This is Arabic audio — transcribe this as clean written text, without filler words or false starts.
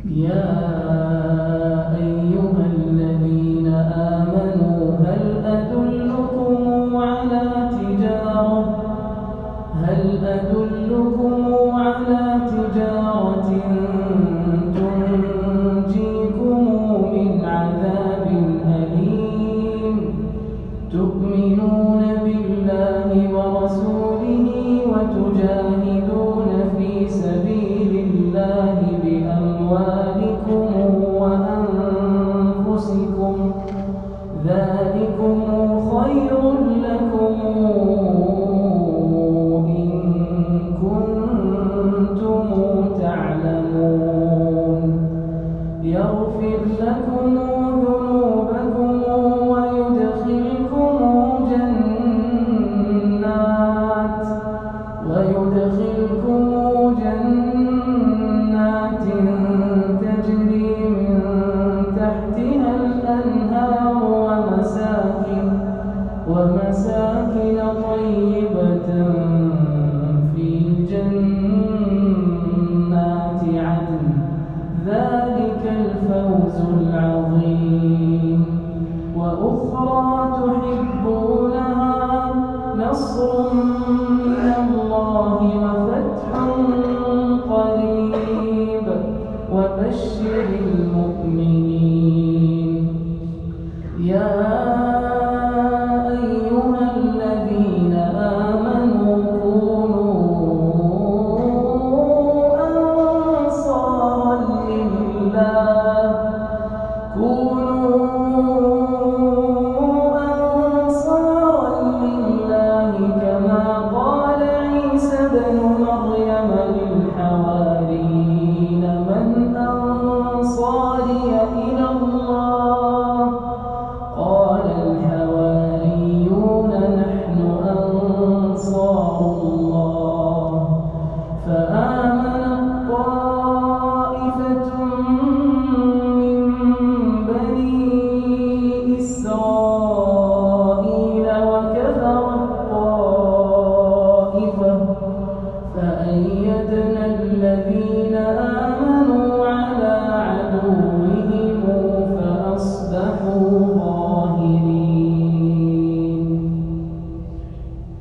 يا أيها الذين آمنوا هل أدلكم على تجارة تنجيكم من عذاب أليم تؤمنون بالله ورسوله وتجاهدون في سبيل الله بأموالكم وأنفسكم ذلكم خير لكم إن كنتم تعلمون يغفر لكم ذنوبكم ويدخلكم جنات تجري من تحتها الأنهار ومساكن طيبة في جنات عدن ذلك الفوز العظيم وأخرى تحبونها نصر من الله وفتح قريب وبشر المؤمنين